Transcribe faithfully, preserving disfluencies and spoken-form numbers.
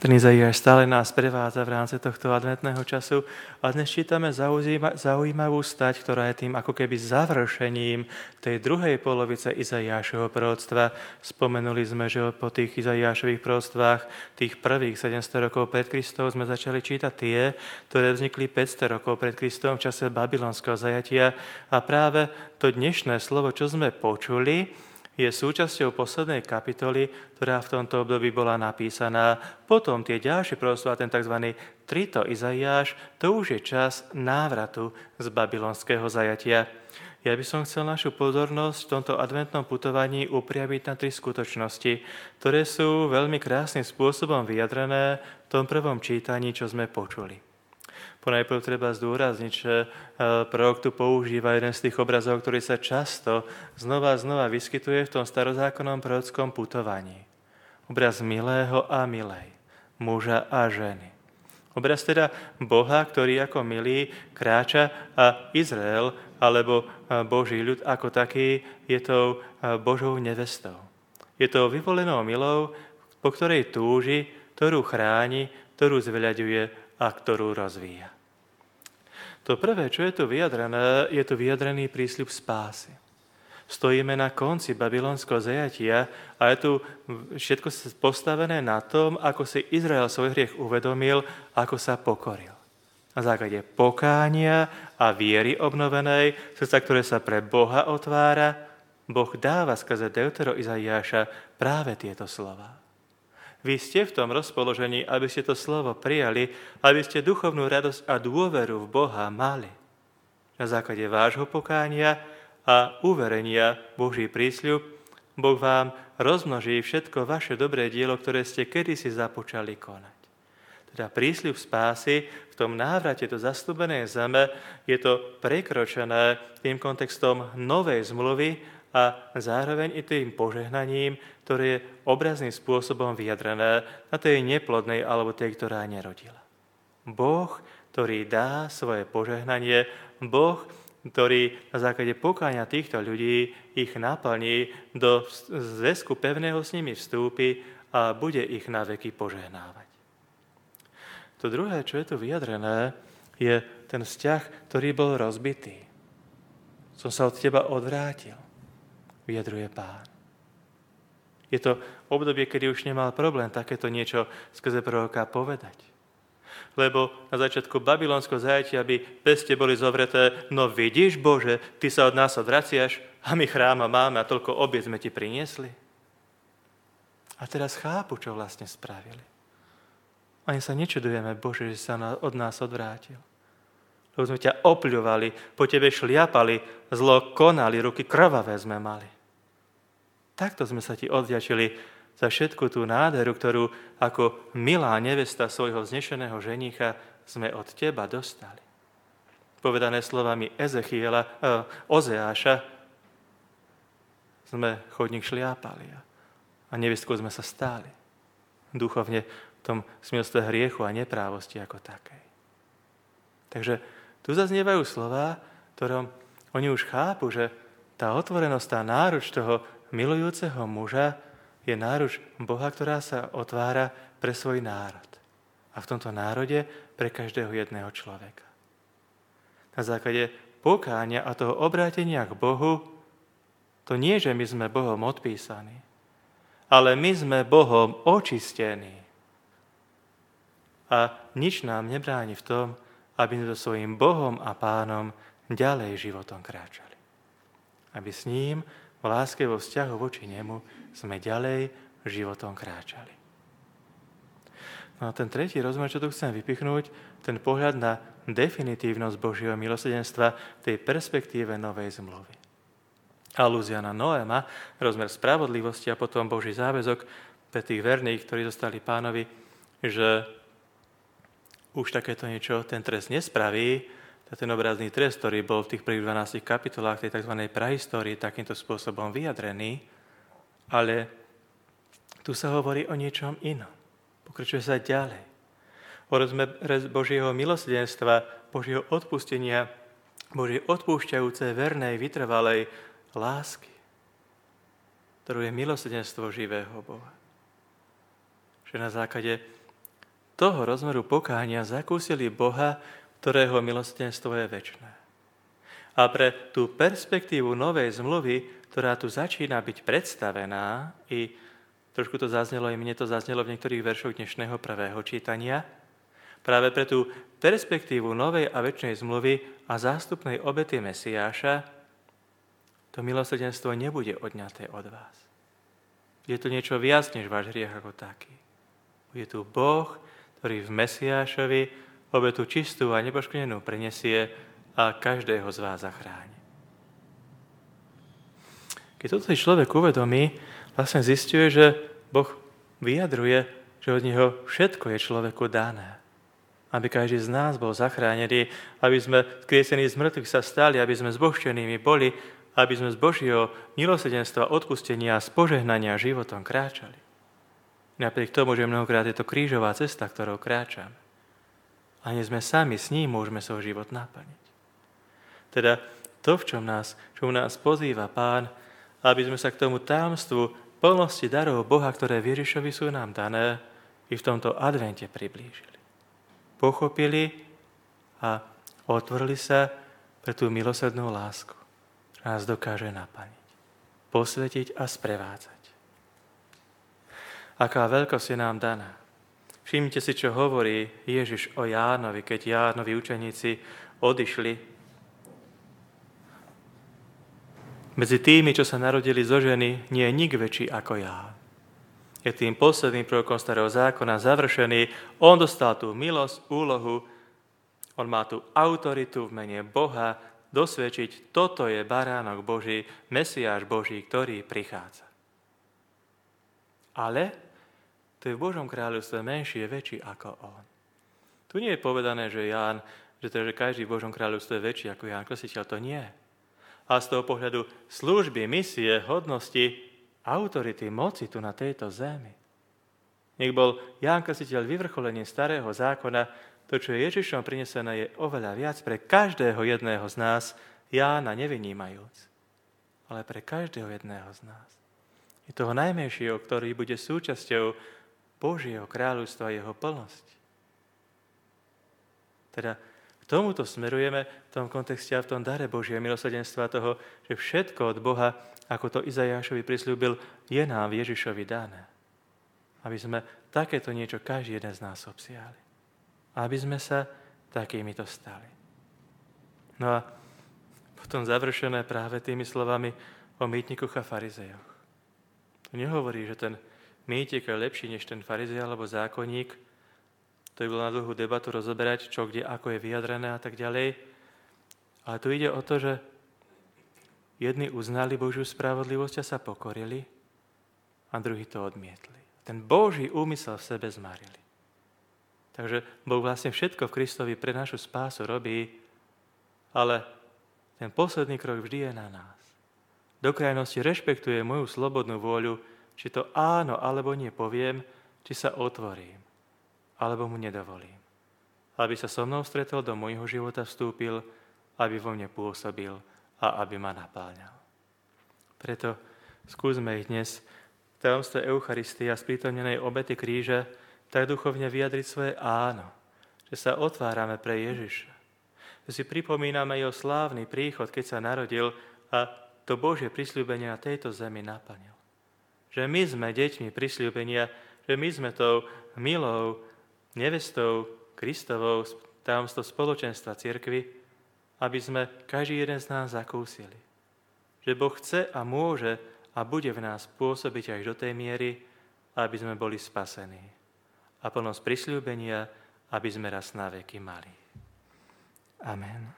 Ten Izaiáš stále nás prevádza v rámci tohto adventného času a dnes čítame zaujímavú stať, ktorá je tým ako keby završením tej druhej polovice Izaiášovho proroctva. Spomenuli sme, že po tých Izaiášových proroctvách tých prvých sedemsto rokov pred Kristom sme začali čítať tie, ktoré vznikli päťsto rokov pred Kristom v čase babylonského zajatia a práve to dnešné slovo, čo sme počuli, je súčasťou poslednej kapitoly, ktorá v tomto období bola napísaná. Potom tie ďalšie proroctvá, ten tzv. Trito Izaiáš, to už je čas návratu z babylonského zajatia. Ja by som chcel našu pozornosť v tomto adventnom putovaní upriamiť na tri skutočnosti, ktoré sú veľmi krásnym spôsobom vyjadrené v tom prvom čítaní, čo sme počuli. Ponajprv treba zdôrazniť, že prorok tu používa jeden z tých obrazov, ktorý sa často znova a znova vyskytuje v tom starozákonnom prorockom putovaní. Obraz milého a milej, muža a ženy. Obraz teda Boha, ktorý ako milý kráča a Izrael, alebo Boží ľud ako taký, je tou Božou nevestou. Je to vyvolenou milou, po ktorej túži, ktorú chráni, ktorú zveľaďuje a ktorú rozvíja. To prvé, čo je tu vyjadrené, je tu vyjadrený prísľub spásy. Stojíme na konci babylonského zajatia a je tu všetko postavené na tom, ako si Izrael svoj hriech uvedomil, ako sa pokoril. Na základe pokánia a viery obnovenej, srdca, ktoré sa pre Boha otvára, Boh dáva skrze Deutero Izaiáša práve tieto slová. Vy ste v tom rozpoložení, aby ste to slovo prijali, aby ste duchovnú radosť a dôveru v Boha mali. Na základe vášho pokánia a uverenia Boží prísľub, Boh vám rozmnoží všetko vaše dobré dielo, ktoré ste kedysi započali konať. Teda prísľub spásy v tom návrate do zasľúbenej zeme je to prekročené tým kontextom novej zmluvy, a zároveň i tým požehnaním, ktoré je obrazným spôsobom vyjadrené na tej neplodnej alebo tej, ktorá nerodila. Boh, ktorý dá svoje požehnanie, Boh, ktorý na základe pokánia týchto ľudí ich naplní, do zväzku pevného s nimi vstúpi a bude ich na veky požehnávať. To druhé, čo je tu vyjadrené, je ten vzťah, ktorý bol rozbitý. Som sa od teba odvrátil, vyjadruje Pán. Je to obdobie, kedy už nemal problém takéto niečo skrze proroka povedať. Lebo na začiatku babylonského zajatia by peste boli zovreté, no vidíš, Bože, ty sa od nás odvraciaš a my chráma máme a toľko obiec sme ti priniesli. A teraz chápu, čo vlastne spravili. Ani sa nečudujeme, Bože, že sa od nás odvrátil. Lebo sme ťa opľuvali, po tebe šliapali, zlo konali, ruky krvavé sme mali. Takto sme sa ti odvďačili za všetku tú nádheru, ktorú ako milá nevesta svojho vznešeného ženícha sme od teba dostali. Povedané slovami Ezechiela, eh, Ozeáša, sme chodník šliapali a nevestkou sme sa stáli. Duchovne v tom smilstve hriechu a neprávosti ako takej. Takže tu zaznievajú slová, ktorom oni už chápu, že tá otvorenosť, tá náruč toho milujúceho muža je náruč Boha, ktorá sa otvára pre svoj národ. A v tomto národe pre každého jedného človeka. Na základe pokánia a toho obrátenia k Bohu, to nie, že my sme Bohom odpísaní, ale my sme Bohom očistení. A nič nám nebráni v tom, aby sme so svojím Bohom a Pánom ďalej životom kráčali. Aby s ním v láske vo vzťahu voči nemu sme ďalej životom kráčali. No a ten tretí rozmer, čo tu chcem vypichnúť, ten pohľad na definitívnosť Božieho milosrdenstva v tej perspektíve novej zmluvy. Alúzia na Noéma, rozmer spravodlivosti a potom Boží záväzok pre tých verných, ktorí zostali Pánovi, že už takéto niečo ten trest nespraví, ten obrazný trest, ktorý bol v tých prvých dvanástich kapitolách tej tzv. Prahistórii takýmto spôsobom vyjadrený, ale tu sa hovorí o niečom inom. Pokračuje sa ďalej. O rozmer Božieho milosrdenstva, Božieho odpustenia, Božej odpúšťajúcej, vernej, vytrvalej lásky, ktorú je milosrdenstvo živého Boha. Že na základe toho rozmeru pokánia zakúsili Boha, ktorého milosrdenstvo je večné. A pre tú perspektívu novej zmluvy, ktorá tu začína byť predstavená, i trošku to zaznelo, i mne to zaznelo v niektorých veršoch dnešného prvého čítania, práve pre tú perspektívu novej a večnej zmluvy a zástupnej obety Mesiáša, to milosrdenstvo nebude odňaté od vás. Je to niečo viac než váš hriech ako taký. Je tu Boh, ktorý v Mesiášovi obetu čistú a nepoškvrnenú prinesie a každého z vás zachráni. Keď toto si človek uvedomí, vlastne zisťuje, že Boh vyjadruje, že od neho všetko je človeku dané. Aby každý z nás bol zachránený, aby sme skriesení z mŕtvych sa stali, aby sme zbožčenými boli, aby sme z Božieho milosrdenstva, odpustenia a spožehnania životom kráčali. Napriek tomu, že mnohokrát je to krížová cesta, ktorou kráčame. A nie sme sami, s ním môžeme svoj život naplniť. Teda to, v čom nás, čom nás pozýva Pán, aby sme sa k tomu tajomstvu plnosti darov Boha, ktoré v Ježišovi sú nám dané, i v tomto advente priblížili. Pochopili a otvorili sa pre tú milosrdnú lásku, ktorá nás dokáže naplniť, posvetiť a sprevádzať. Aká veľkosť je nám daná. Všimnite si, čo hovorí Ježiš o Jánovi, keď Jánovi učeníci odišli. Medzi tými, čo sa narodili zo ženy, nie je nik väčší ako Ján. Je tým posledným prorokom starého zákona završený. On dostal tú milosť, úlohu, on má tú autoritu v mene Boha dosvedčiť, toto je baránok Boží, Mesiáš Boží, ktorý prichádza. Ale to je v Božom kráľovstve menší, je väčší ako on. Tu nie je povedané, že Ján, že, to, že každý v Božom kráľovstve je väčší ako Ján Krstiteľ, to nie. A z toho pohľadu služby, misie, hodnosti, autority, moci tu na tejto zemi. Nech bol Ján Krstiteľ vyvrcholením starého zákona, to, čo je Ježišom prinesené, je oveľa viac pre každého jedného z nás, Jána nevynímajúc, ale pre každého jedného z nás. Je toho najmenšieho, ktorý bude súčasťou Božieho kráľovstva a jeho plnosti. Teda k tomuto smerujeme v tom kontexte a v tom dare Božieho milosrdenstva toho, že všetko od Boha, ako to Izajášovi prisľúbil, je nám v Ježišovi dané. Aby sme takéto niečo každý jeden z nás obsiahli. Aby sme sa takýmito stali. No a potom završené práve tými slovami o mýtnikoch a farizejoch. To nehovorí, že ten mýtik je lepší než ten farizej alebo zákonník. To by bolo na dlhú debatu rozoberať, čo, kde, ako je vyjadrené a tak ďalej. Ale tu ide o to, že jedni uznali Božiu spravodlivosť a sa pokorili a druhí to odmietli. Ten Boží úmysel v sebe zmarili. Takže Boh vlastne všetko v Kristovi pre našu spásu robí, ale ten posledný krok vždy je na nás. Do krajnosti rešpektuje moju slobodnú vôľu, či to áno alebo nie poviem, či sa otvorím, alebo mu nedovolím. Aby sa so mnou stretol, do môjho života vstúpil, aby vo mne pôsobil a aby ma napáľal. Preto skúsme ich dnes v tajomstve Eucharistie a sprítomnenej obety kríža tak duchovne vyjadriť svoje áno, že sa otvárame pre Ježiša. Že si pripomíname jeho slávny príchod, keď sa narodil a to Božie prisľúbenie na tejto zemi naplnil. Že my sme deťmi prisľúbenia, že my sme tou milou nevestou Kristovou tajomstvo spoločenstva cirkvi, aby sme každý jeden z nás zakúsili. Že Boh chce a môže a bude v nás pôsobiť až do tej miery, aby sme boli spasení. A plnosť prisľúbenia, aby sme raz na veky mali. Amen.